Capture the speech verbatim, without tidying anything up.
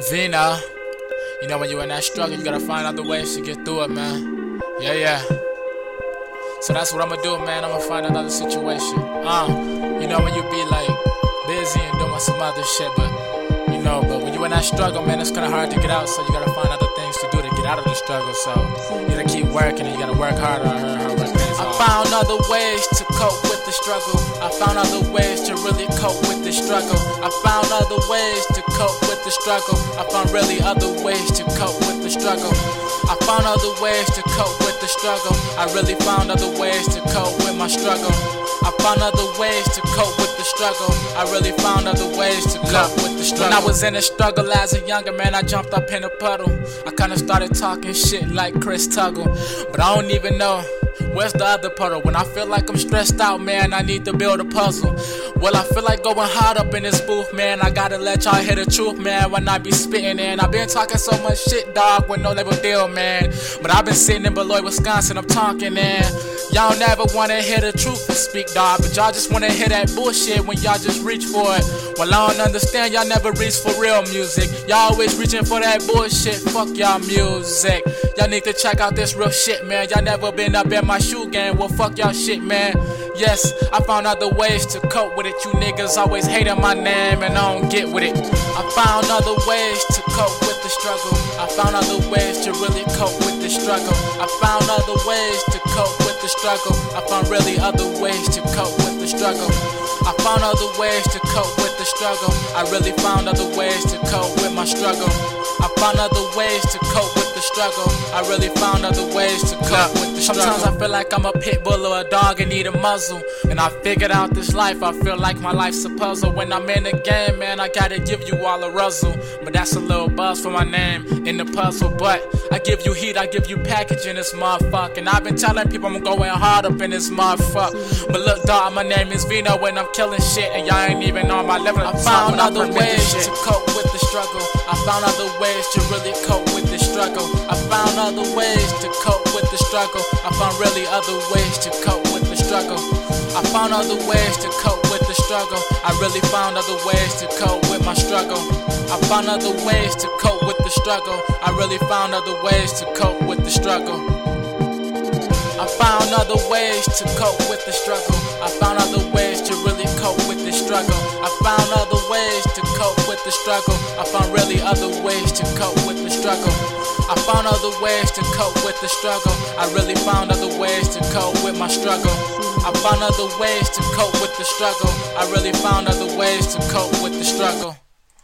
Vina, you know when you're in that struggle, you gotta find other ways to get through it, man. Yeah, yeah. So that's what I'ma do, man. I'ma find another situation. Uh, you know when you be like busy and doing some other shit, but you know, but when you're in that struggle, man, it's kinda hard to get out. So you gotta find other things to do to get out of the struggle. So you gotta keep working and you gotta work harder. I heard her work pays off. I found other ways to cope with the struggle. I found other ways to really cope with the struggle. I found other ways to cope with the struggle. I found really other ways to cope with the struggle. I found other ways to cope with the struggle. I really found other ways to cope with my struggle. I found other ways to cope with the struggle. I really found other ways to cope with the struggle. When I was in a struggle as a younger man, I jumped up in a puddle. I kinda started talking shit like Chris Tuggle, but I don't even know where's the other puddle. When I feel like I'm stressed out, man, I need to build a puzzle. Well, I feel like going hard up in this booth, man. I gotta let y'all hear the truth, man, when I be spitting in. I've been talking so much shit, dog, with no label deal, man. But I've been sitting in Beloit, Wisconsin, I'm talking, man. Y'all never wanna hear the truth and speak, dog, but y'all just wanna hear that bullshit when y'all just reach for it. Well, I don't understand, y'all never reach for real music. Y'all always reaching for that bullshit, fuck y'all music. Y'all need to check out this real shit, man. Y'all never been up in my shoe game, well fuck y'all shit, man. Yes, I found other ways to cope with it. You niggas always hating my name and I don't get with it. I found other ways to cope with the struggle. I found other ways to really cope with the struggle. I found other ways to cope with the struggle. I found really other ways to cope with the struggle. I found other ways to cope with the struggle. I really found other ways to cope with my struggle. I found other ways to cope with the struggle. I really found other ways to cope with the struggle. Sometimes I feel like I'm a pit bull or a dog and need a muzzle. And I figured out this life, I feel like my life's a puzzle. When I'm in the game, man, I gotta give you all a ruzzle. But that's a little buzz for my name in the puzzle. But I give you heat, I give you package in this motherfucker. And I've been telling people I'm going hard up in this motherfucker. But look, dog, my name is Vino and I'm killing shit. And y'all ain't even on my level. I found other ways to cope with the struggle. I found other ways to really cope with the struggle. I found other ways to cope with the struggle. I found really other ways to cope with the struggle. I found other ways to cope with the struggle. I really found other ways to cope with my struggle. I found other ways to cope with the struggle. I really found other ways to cope with the struggle. I found other ways to cope with the struggle. I found other ways to really cope with the struggle. I found other ways to cope with the struggle. I found really other ways to cope with the struggle. I found other ways to cope with the struggle. I really found other ways to cope with my struggle. I found other ways to cope with the struggle. I really found other ways to cope with the struggle.